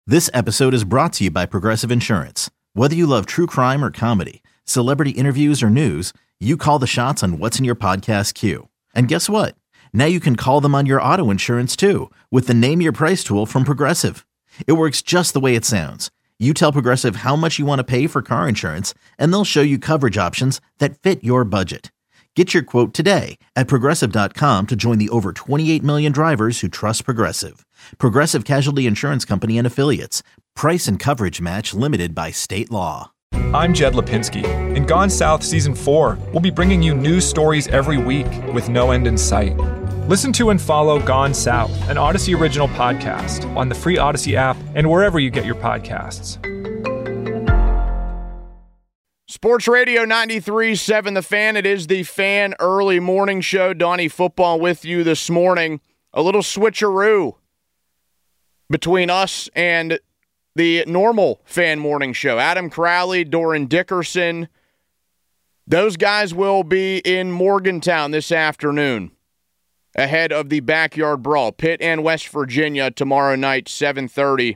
This episode is brought to you by Progressive Insurance. Whether you love true crime or comedy, celebrity interviews or news, you call the shots on what's in your podcast queue. And guess what? Now you can call them on your auto insurance too with the Name Your Price tool from Progressive. It works just the way it sounds. You tell Progressive how much you want to pay for car insurance, and they'll show you coverage options that fit your budget. Get your quote today at Progressive.com to join the over 28 million drivers who trust Progressive. Progressive Casualty Insurance Company and Affiliates. Price and coverage match limited by state law. I'm Jed Lipinski. In Gone South Season 4, we'll be bringing you news stories every week with no end in sight. Listen to and follow Gone South, an Odyssey original podcast on the free Odyssey app and wherever you get your podcasts. Sports Radio 93.7 The Fan. It is the Fan Early Morning Show. Donnie Football with you this morning. A little switcheroo between us and the normal Fan Morning Show. Adam Crowley, Doran Dickerson. Those guys will be in Morgantown this afternoon ahead of the Backyard Brawl. Pitt and West Virginia tomorrow night, 7:30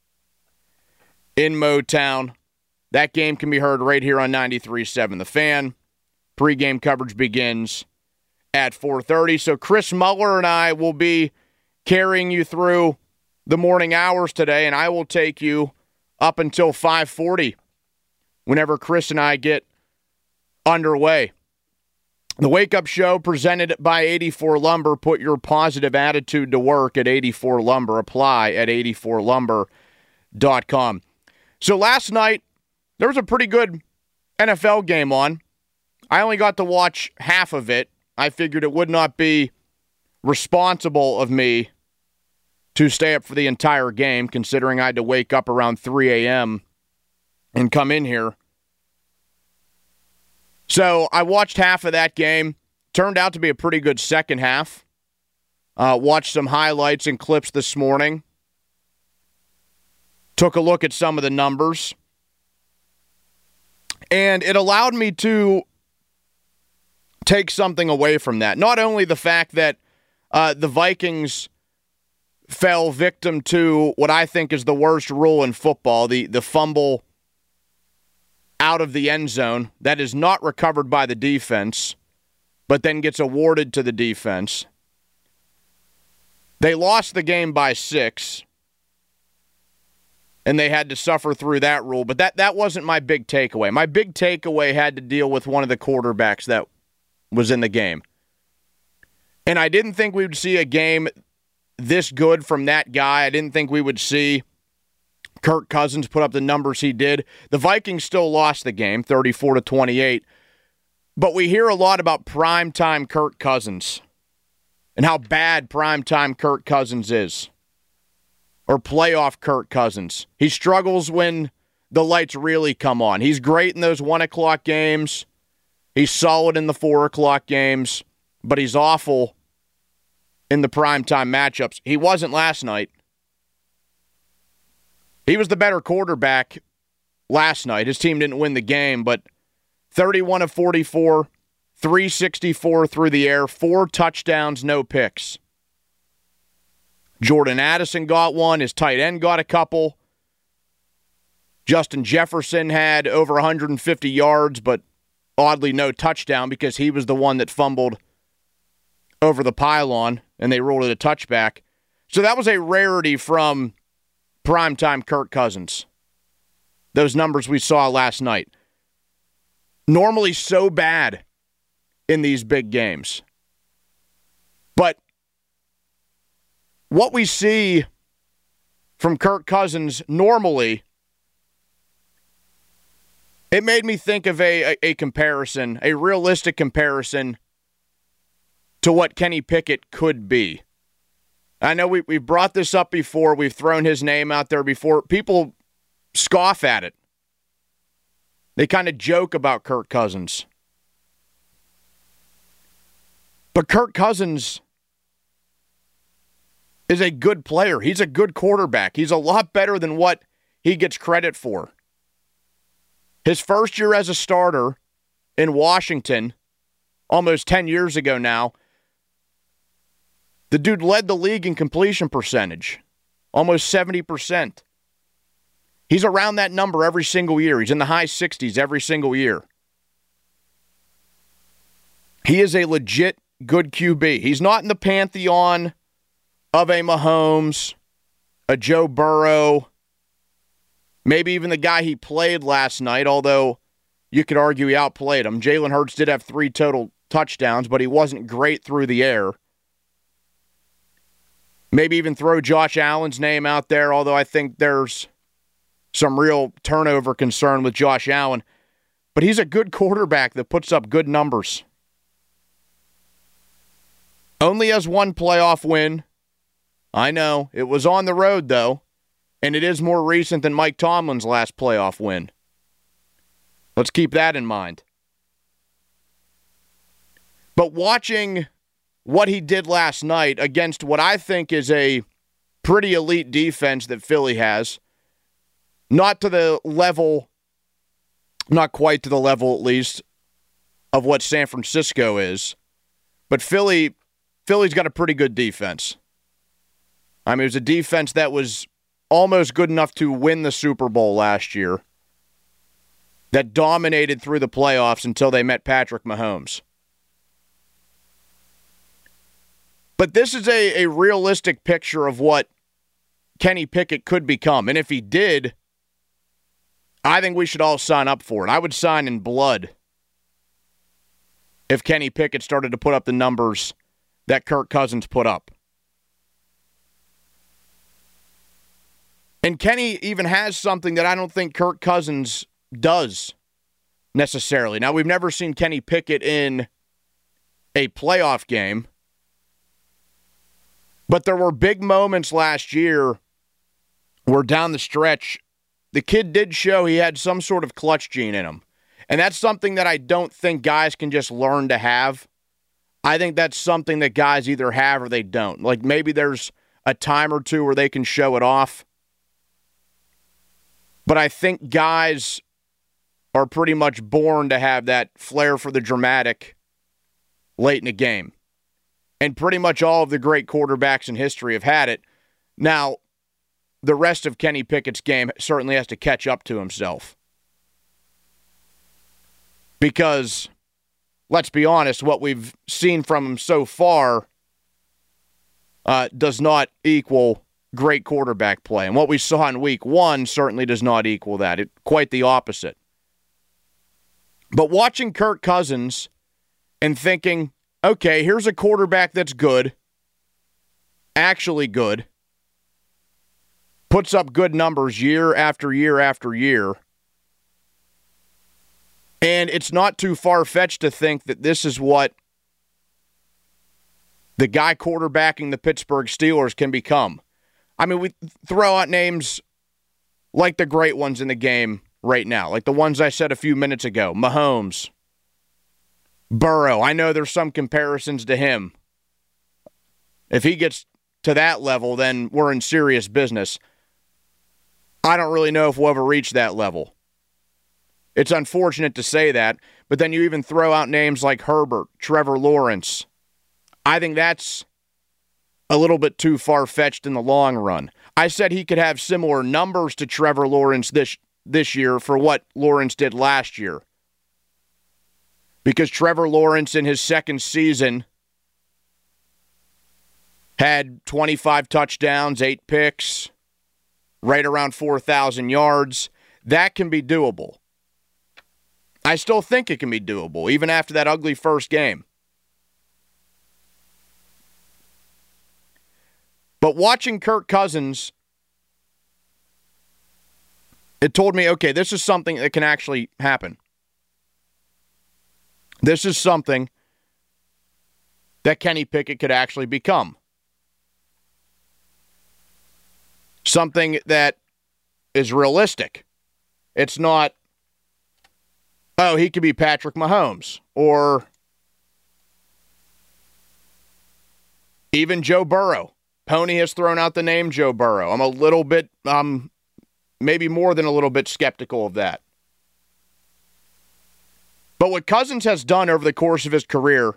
in Motown. That game can be heard right here on 93.7 The Fan. Pre-game coverage begins at 4:30. So Chris Muller and I will be carrying you through the morning hours today, and I will take you up until 5:40 whenever Chris and I get underway. The Wake Up Show presented by 84 Lumber. Put your positive attitude to work at 84 Lumber. Apply at 84lumber.com. So last night, there was a pretty good NFL game on. I only got to watch half of it. I figured it would not be responsible of me to stay up for the entire game, considering I had to wake up around 3 a.m. and come in here. So I watched half of that game. Turned out to be a pretty good second half. Watched some highlights and clips this morning. Took a look at some of the numbers. And it allowed me to take something away from that. Not only the fact that the Vikings fell victim to what I think is the worst rule in football, the fumble out of the end zone that is not recovered by the defense, but then gets awarded to the defense. They lost the game by 6. And they had to suffer through that rule. But that wasn't my big takeaway. My big takeaway had to deal with one of the quarterbacks that was in the game. And I didn't think we would see a game this good from that guy. I didn't think we would see Kirk Cousins put up the numbers he did. The Vikings still lost the game, 34-28. But we hear a lot about primetime Kirk Cousins and how bad primetime Kirk Cousins is. Or playoff Kirk Cousins. He struggles when the lights really come on. He's great in those 1 o'clock games. He's solid in the 4 o'clock games. But he's awful in the primetime matchups. He wasn't last night. He was the better quarterback last night. His team didn't win the game, but 31 of 44, 364 through the air, 4 touchdowns, no picks. Jordan Addison got one. His tight end got a couple. Justin Jefferson had over 150 yards, but oddly no touchdown because he was the one that fumbled over the pylon, and they ruled it a touchback. So that was a rarity from primetime Kirk Cousins. Those numbers we saw last night. Normally so bad in these big games. But what we see from Kirk Cousins normally, it made me think of a comparison, a realistic comparison to what Kenny Pickett could be. I know we've brought this up before. We've thrown his name out there before. People scoff at it. They kind of joke about Kirk Cousins. But Kirk Cousins is a good player. He's a good quarterback. He's a lot better than what he gets credit for. His first year as a starter in Washington, almost 10 years ago now, the dude led the league in completion percentage, almost 70%. He's around that number every single year. He's in the high 60s every single year. He is a legit good QB. He's not in the pantheon of a Mahomes, a Joe Burrow, maybe even the guy he played last night, although you could argue he outplayed him. Jalen Hurts did have 3 total touchdowns, but he wasn't great through the air. Maybe even throw Josh Allen's name out there, although I think there's some real turnover concern with Josh Allen. But he's a good quarterback that puts up good numbers. Only has 1 playoff win. I know. It was on the road, though, and it is more recent than Mike Tomlin's last playoff win. Let's keep that in mind. But watching what he did last night against what I think is a pretty elite defense that Philly has, not to the level, not quite to the level at least, of what San Francisco is, but Philly's got a pretty good defense. I mean, it was a defense that was almost good enough to win the Super Bowl last year, that dominated through the playoffs until they met Patrick Mahomes. But this is a realistic picture of what Kenny Pickett could become. And if he did, I think we should all sign up for it. I would sign in blood if Kenny Pickett started to put up the numbers that Kirk Cousins put up. And Kenny even has something that I don't think Kirk Cousins does necessarily. Now, we've never seen Kenny Pickett in a playoff game, but there were big moments last year where down the stretch, the kid did show he had some sort of clutch gene in him. And that's something that I don't think guys can just learn to have. I think that's something that guys either have or they don't. Like maybe there's a time or two where they can show it off. But I think guys are pretty much born to have that flair for the dramatic late in a game. And pretty much all of the great quarterbacks in history have had it. Now, the rest of Kenny Pickett's game certainly has to catch up to himself. Because, let's be honest, what we've seen from him so far does not equal great quarterback play. And what we saw in week 1 certainly does not equal that. Quite the opposite. But watching Kirk Cousins and thinking, okay, here's a quarterback that's good, actually good, puts up good numbers year after year after year, and it's not too far-fetched to think that this is what the guy quarterbacking the Pittsburgh Steelers can become. I mean, we throw out names like the great ones in the game right now, like the ones I said a few minutes ago, Mahomes, Burrow. I know there's some comparisons to him. If he gets to that level, then we're in serious business. I don't really know if we'll ever reach that level. It's unfortunate to say that, but then you even throw out names like Herbert, Trevor Lawrence. I think that's a little bit too far-fetched in the long run. I said he could have similar numbers to Trevor Lawrence this year for what Lawrence did last year. Because Trevor Lawrence in his second season had 25 touchdowns, 8 picks, right around 4,000 yards. That can be doable. I still think it can be doable, even after that ugly first game. But watching Kirk Cousins, it told me, okay, this is something that can actually happen. This is something that Kenny Pickett could actually become. Something that is realistic. It's not, oh, he could be Patrick Mahomes or even Joe Burrow. Pony has thrown out the name Joe Burrow. I'm a little bit, maybe more than a little bit skeptical of that. But what Cousins has done over the course of his career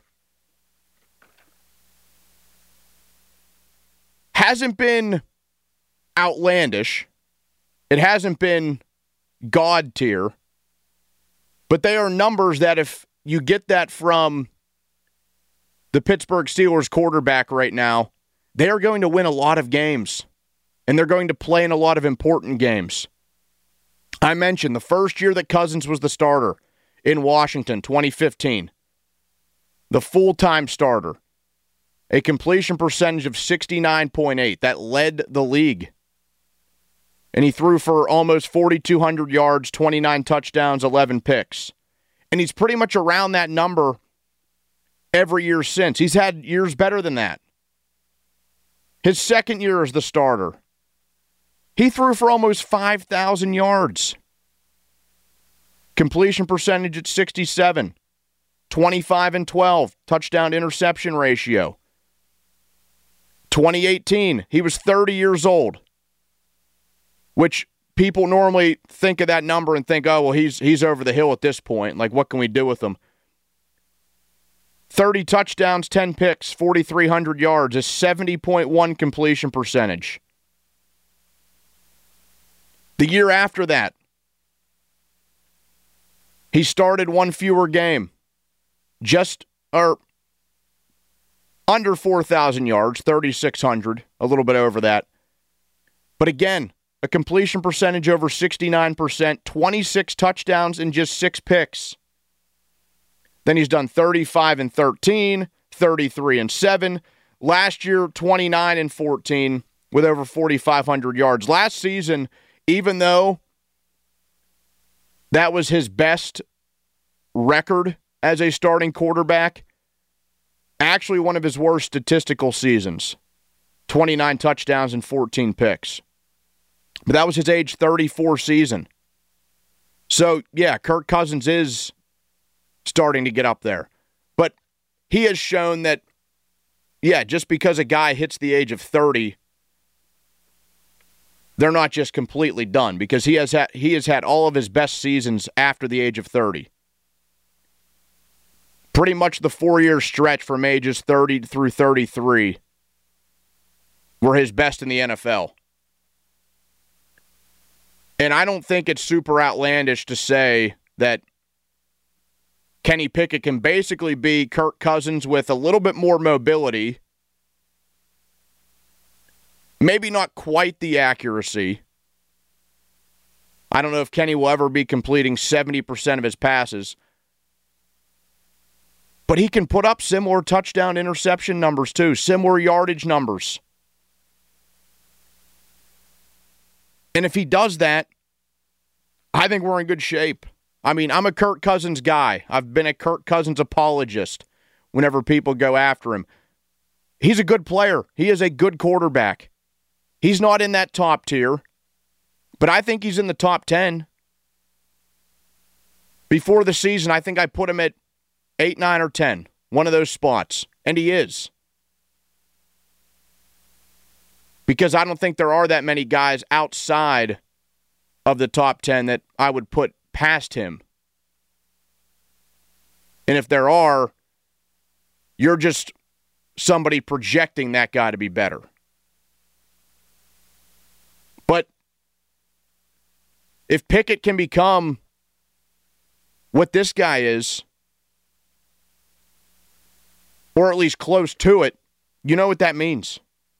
hasn't been outlandish. It hasn't been God tier, but they are numbers that if you get that from the Pittsburgh Steelers quarterback right now, they are going to win a lot of games, and they're going to play in a lot of important games. I mentioned the first year that Cousins was the starter in Washington, 2015, the full-time starter, a completion percentage of 69.8. That led the league. And he threw for almost 4,200 yards, 29 touchdowns, 11 picks. And he's pretty much around that number every year since. He's had years better than that. His second year as the starter, he threw for almost 5,000 yards. Completion percentage at 67. 25-12. Touchdown interception ratio. 2018, he was 30 years old. Which people normally think of that number and think, oh, well, he's over the hill at this point. Like, what can we do with him? 30 touchdowns, 10 picks, 4,300 yards, a 70.1 completion percentage. The year after that, he started one fewer game. Under 4,000 yards, 3,600, a little bit over that. But again, a completion percentage over 69%, 26 touchdowns and just 6 picks. Then he's done 35-13, 33-7. Last year, 29-14 with over 4,500 yards. Last season, even though that was his best record as a starting quarterback, actually one of his worst statistical seasons. 29 touchdowns and 14 picks. But that was his age 34 season. So, yeah, Kirk Cousins is starting to get up there. But he has shown that, yeah, just because a guy hits the age of 30, they're not just completely done, because he has had all of his best seasons after the age of 30. Pretty much the 4-year stretch from ages 30 through 33 were his best in the NFL. And I don't think it's super outlandish to say that Kenny Pickett can basically be Kirk Cousins with a little bit more mobility. Maybe not quite the accuracy. I don't know if Kenny will ever be completing 70% of his passes. But he can put up similar touchdown interception numbers too, similar yardage numbers. And if he does that, I think we're in good shape. I mean, I'm a Kirk Cousins guy. I've been a Kirk Cousins apologist whenever people go after him. He's a good player. He is a good quarterback. He's not in that top tier, but I think he's in the top 10. Before the season, I think I put him at 8, 9, or 10, one of those spots, and he is. Because I don't think there are that many guys outside of the top 10 that I would put past him. And if there are, you're just somebody projecting that guy to be better. But if Pickett can become what this guy is, or at least close to it, you know what that means.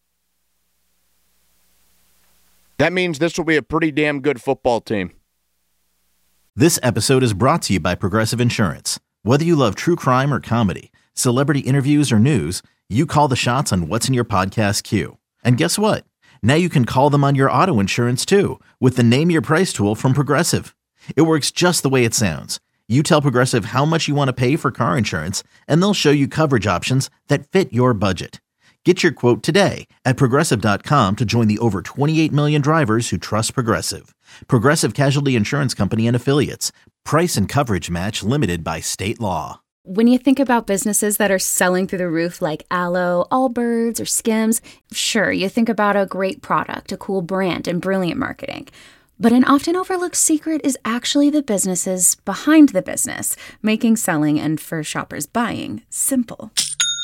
That means this will be a pretty damn good football team. This episode is brought to you by Progressive Insurance. Whether you love true crime or comedy, celebrity interviews or news, you call the shots on what's in your podcast queue. And guess what? Now you can call them on your auto insurance too, with the Name Your Price tool from Progressive. It works just the way it sounds. You tell Progressive how much you want to pay for car insurance, and they'll show you coverage options that fit your budget. Get your quote today at Progressive.com to join the over 28 million drivers who trust Progressive. Progressive Casualty Insurance Company and Affiliates. Price and coverage match limited by state law. When you think about businesses that are selling through the roof like Aloe, Allbirds, or Skims, sure, you think about a great product, a cool brand, and brilliant marketing. But an often overlooked secret is actually the businesses behind the business, making selling and for shoppers buying simple.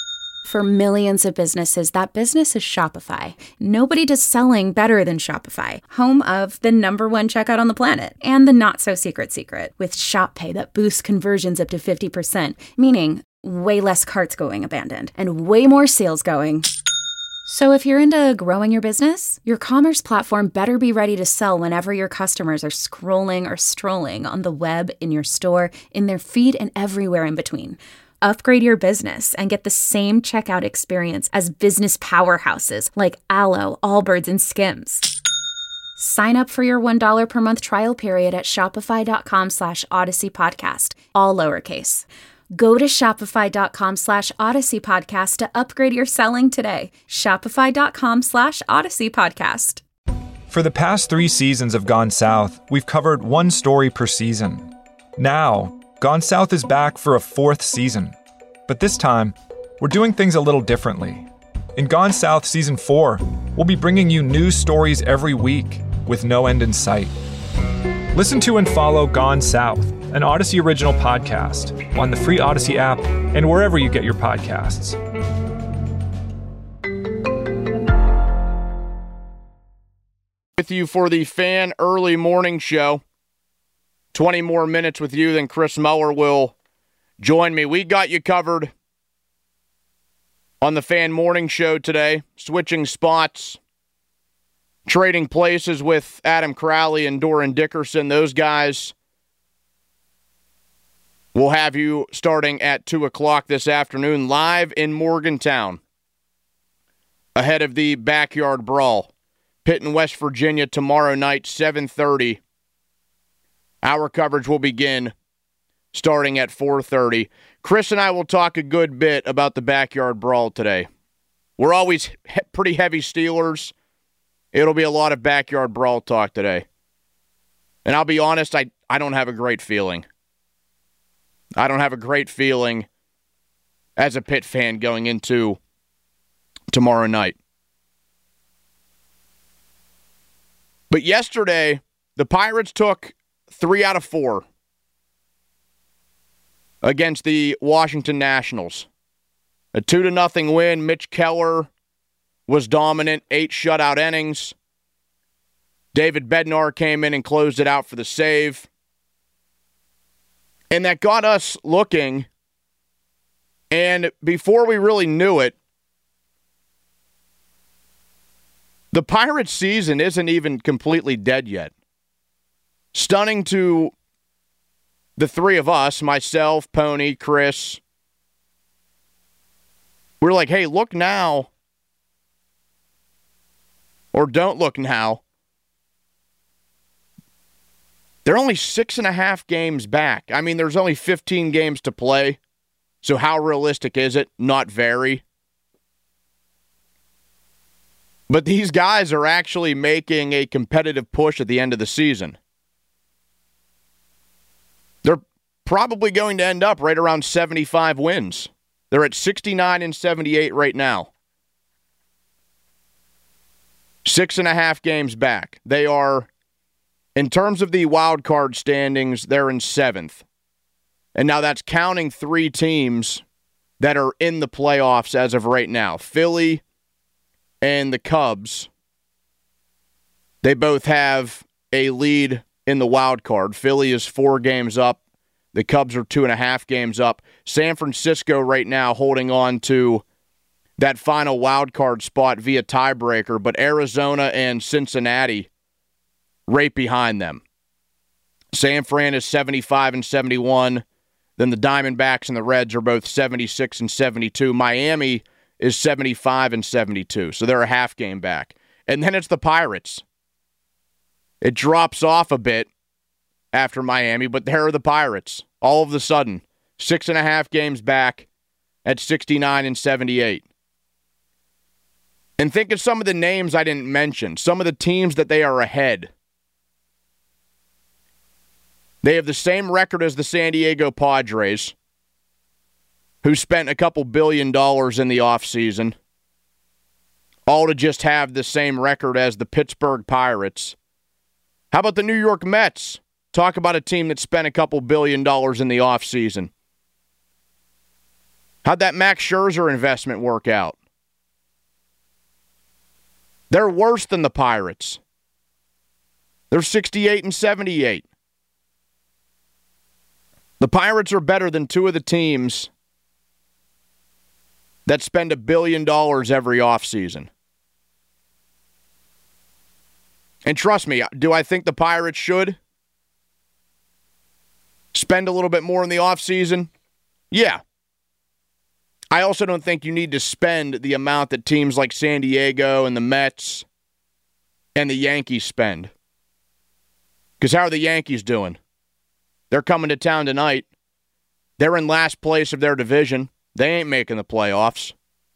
For millions of businesses, that business is Shopify. Nobody does selling better than Shopify, home of the #1 checkout on the planet, and the not-so-secret secret, with Shop Pay that boosts conversions up to 50%, meaning way less carts going abandoned, and way more sales going. So if you're into growing your business, your commerce platform better be ready to sell whenever your customers are scrolling or strolling on the web, in your store, in their feed, and everywhere in between. Upgrade your business and get the same checkout experience as business powerhouses like Allo, Allbirds, and Skims. Sign up for your $1 per month trial period at shopify.com/Odyssey Podcast, all lowercase. Go to shopify.com/Odyssey Podcast to upgrade your selling today. Shopify.com/Odyssey Podcast. For the past 3 seasons of Gone South, we've covered one story per season. Now, Gone South is back for a 4th season. But this time, we're doing things a little differently. In Gone South Season 4, we'll be bringing you new stories every week with no end in sight. Listen to and follow Gone South, an Odyssey original podcast, on the free Odyssey app and wherever you get your podcasts. With you for the Fan Early Morning Show. 20 more minutes with you, then Chris Muller will join me. We got you covered on the Fan Morning Show today, switching spots, trading places with Adam Crowley and Doran Dickerson. Those guys will have you starting at 2 o'clock this afternoon, live in Morgantown, ahead of the Backyard Brawl. Pitt in West Virginia tomorrow night, 7:30. Our coverage will begin starting at 4:30. Chris and I will talk a good bit about the Backyard Brawl today. We're always pretty heavy Steelers. It'll be a lot of Backyard Brawl talk today. And I'll be honest, I don't have a great feeling. I don't have a great feeling as a Pitt fan going into tomorrow night. But yesterday, the Pirates took 3 out of 4 against the Washington Nationals. A 2-0 win. Mitch Keller was dominant, 8 shutout innings. David Bednar came in and closed it out for the save. And that got us looking. And before we really knew it, the Pirates season isn't even completely dead yet. Stunning to the three of us, myself, Pony, Chris. We're like, hey, look now. Or don't look now. They're only 6.5 games back. I mean, there's only 15 games to play. So how realistic is it? Not very. But these guys are actually making a competitive push at the end of the season. They're probably going to end up right around 75 wins. They're at 69 and 78 right now. 6.5 games back. They are, in terms of the wild card standings, they're in 7th. And now that's counting 3 teams that are in the playoffs as of right now. Philly and the Cubs, they both have a lead in the wild card. Philly is 4 games up. The Cubs are 2.5 games up. San Francisco right now holding on to that final wild card spot via tiebreaker, but Arizona and Cincinnati right behind them. San Fran is 75 and 71. Then the Diamondbacks and the Reds are both 76 and 72. Miami is 75 and 72, so they're a half game back. And then it's the Pirates. It drops off a bit after Miami, but there are the Pirates. All of a sudden, 6.5 games back at 69 and 78. And think of some of the names I didn't mention, some of the teams that they are ahead. They have the same record as the San Diego Padres, who spent a couple $2 billion in the offseason, all to just have the same record as the Pittsburgh Pirates. How about the New York Mets? Talk about a team that spent a couple $2 billion in the offseason. How'd that Max Scherzer investment work out? They're worse than the Pirates. They're 68 and 78. The Pirates are better than two of the teams that spend $1 billion every offseason. And trust me, do I think the Pirates should spend a little bit more in the offseason? Yeah. I also don't think you need to spend the amount that teams like San Diego and the Mets and the Yankees spend. Because how are the Yankees doing? They're coming to town tonight. They're in last place of their division. They ain't making the playoffs.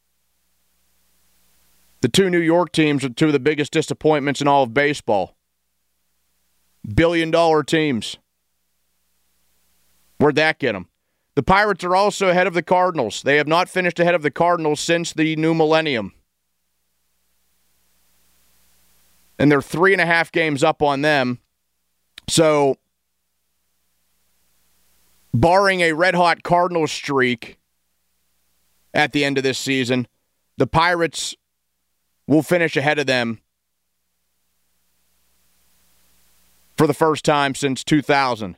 The two New York teams are two of the biggest disappointments in all of baseball. Billion-dollar teams. Where'd that get them? The Pirates are also ahead of the Cardinals. They have not finished ahead of the Cardinals since the new millennium. And they're 3.5 games up on them. So, barring a red-hot Cardinals streak at the end of this season, the Pirates will finish ahead of them for the first time since 2000.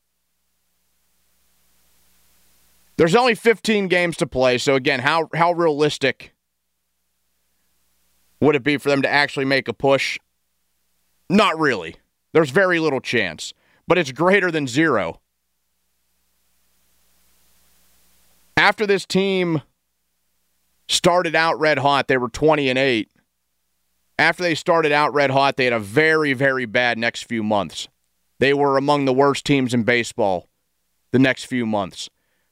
There's only 15 games to play, so again, how realistic would it be for them to actually make a push? Not really. There's very little chance, but it's greater than zero. After this team started out red hot, they were 20-8. After they started out red hot, they had a very, very bad next few months. They were among the worst teams in baseball the next few months.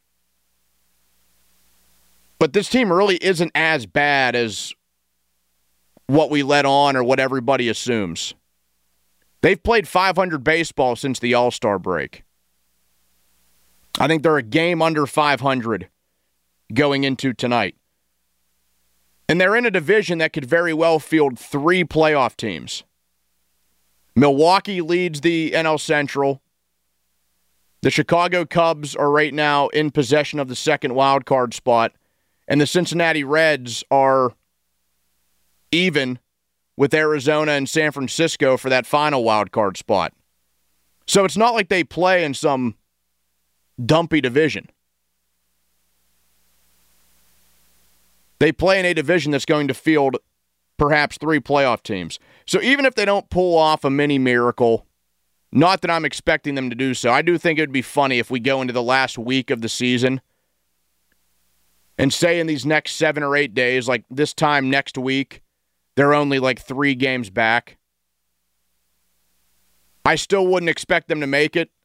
But this team really isn't as bad as what we let on or what everybody assumes. They've played 500 baseball since the All-Star break. I think they're a game under 500 going into tonight. And they're in a division that could very well field 3 playoff teams. Milwaukee leads the NL Central. The Chicago Cubs are right now in possession of the second wild card spot. And the Cincinnati Reds are even with Arizona and San Francisco for that final wild card spot. So it's not like they play in some dumpy division. They play in a division that's going to field perhaps 3 playoff teams. So even if they don't pull off a mini miracle, not that I'm expecting them to do so, I do think it would be funny if we go into the last week of the season and say in these next 7 or 8 days, like this time next week, they're only like 3 games back. I still wouldn't expect them to make it,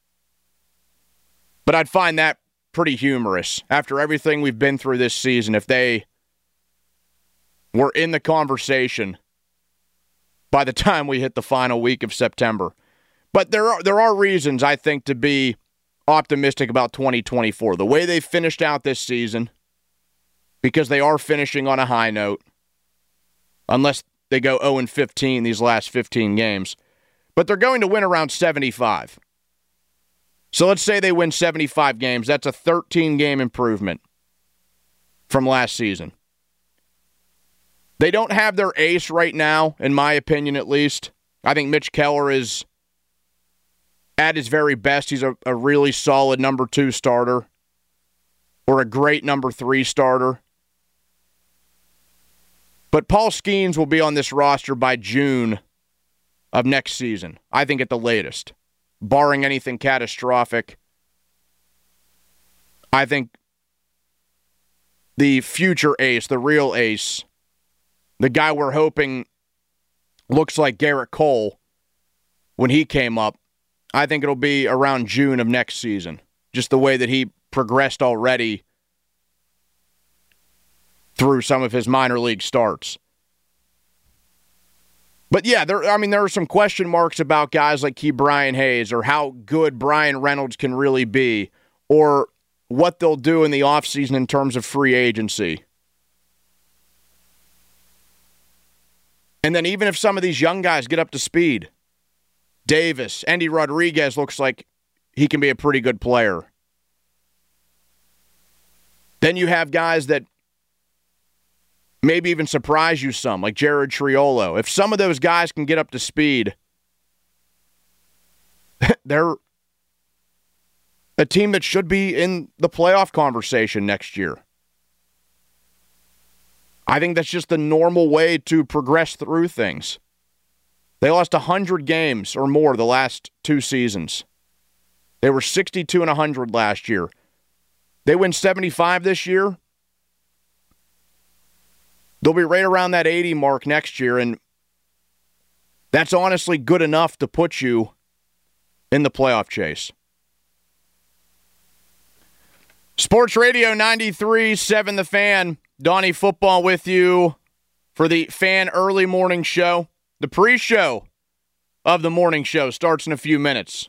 but I'd find that pretty humorous after everything we've been through this season if they were in the conversation by the time we hit the final week of September. But there are reasons, I think, to be optimistic about 2024. The way they finished out this season, because they are finishing on a high note, unless they go 0-15 these last 15 games. But they're going to win around 75. So let's say they win 75 games. That's a 13-game improvement from last season. They don't have their ace right now, in my opinion at least. I think Mitch Keller is at his very best. He's a really solid number 2 starter or a great number 3 starter. But Paul Skeens will be on this roster by June of next season, I think at the latest, barring anything catastrophic. I think the future ace, the real ace, the guy we're hoping looks like Garrett Cole when he came up, I think it'll be around June of next season, just the way that he progressed already through some of his minor league starts. But yeah, there are some question marks about guys like Ke'Bryan Hayes or how good Brian Reynolds can really be or what they'll do in the offseason in terms of free agency. And then even if some of these young guys get up to speed, Davis, Andy Rodriguez looks like he can be a pretty good player. Then you have guys that maybe even surprise you some, like Jared Triolo. If some of those guys can get up to speed, they're a team that should be in the playoff conversation next year. I think that's just the normal way to progress through things. They lost 100 games or more the last 2 seasons. They were 62-100 last year. They win 75 this year. They'll be right around that 80 mark next year, and that's honestly good enough to put you in the playoff chase. Sports Radio 93.7 The Fan. Donnie Football with you for the Fan Early Morning Show. The pre-show of the morning show starts in a few minutes.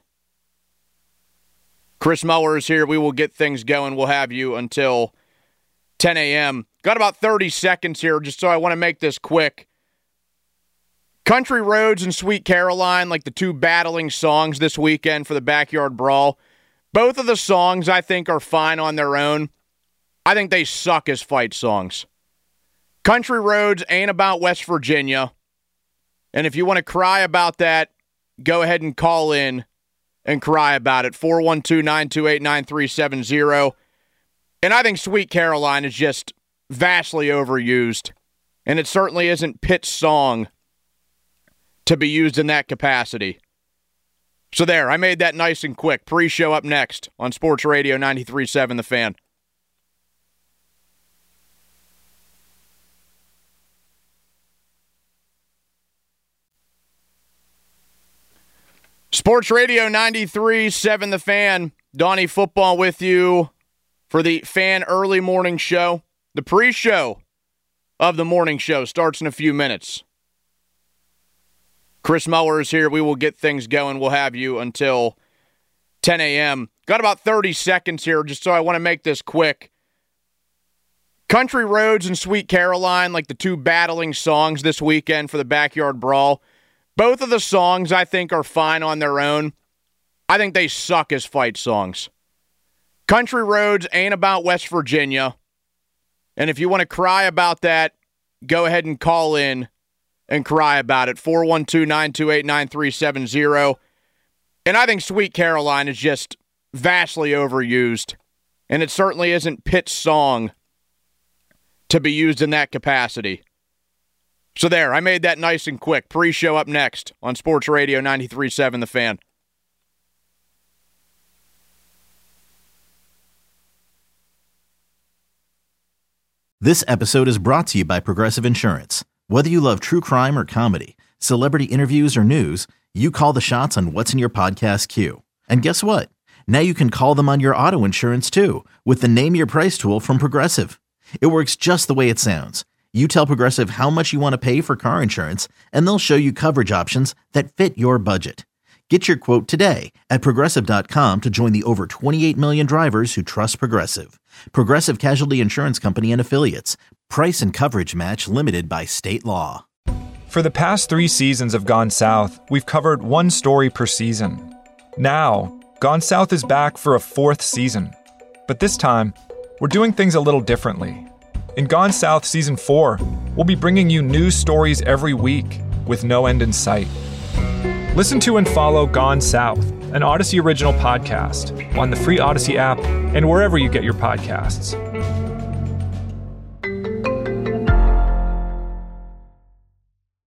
Chris Muller is here. We will get things going. We'll have you until 10 a.m. Got about 30 seconds here, just so I want to make this quick. Country Roads and Sweet Caroline, like the two battling songs this weekend for the Backyard Brawl. Both of the songs, I think, are fine on their own. I think they suck as fight songs. Country Roads ain't about West Virginia. And if you want to cry about that, go ahead and call in and cry about it. 412-928-9370. And I think Sweet Caroline is just vastly overused. And it certainly isn't Pitt's song to be used in that capacity. So there, I made that nice and quick. Pre-show up next on Sports Radio 93.7 The Fan. Sports Radio 93.7 The Fan. Donnie Football with you for the Fan Early Morning Show. The pre-show of the morning show starts in a few minutes. Chris Muller is here. We will get things going. We'll have you until 10 a.m. Got about 30 seconds here, just so I want to make this quick. Country Roads and Sweet Caroline, like the two battling songs this weekend for the Backyard Brawl. Both of the songs, I think, are fine on their own. I think they suck as fight songs. Country Roads ain't about West Virginia. And if you want to cry about that, go ahead and call in and cry about it. 412-928-9370. And I think Sweet Caroline is just vastly overused. And it certainly isn't Pitt's song to be used in that capacity. So there, I made that nice and quick. Pre-show up next on Sports Radio 93.7 The Fan. This episode is brought to you by Progressive Insurance. Whether you love true crime or comedy, celebrity interviews or news, you call the shots on what's in your podcast queue. And guess what? Now you can call them on your auto insurance too with the Name Your Price tool from Progressive. It works just the way it sounds. You tell Progressive how much you want to pay for car insurance, and they'll show you coverage options that fit your budget. Get your quote today at Progressive.com to join the over 28 million drivers who trust Progressive. Progressive Casualty Insurance Company and Affiliates. Price and coverage match limited by state law. For the past 3 seasons of Gone South, we've covered one story per season. Now, Gone South is back for a 4th season. But this time, we're doing things a little differently. In Gone South Season 4, we'll be bringing you new stories every week with no end in sight. Listen to and follow Gone South, an Odyssey original podcast, on the free Odyssey app and wherever you get your podcasts.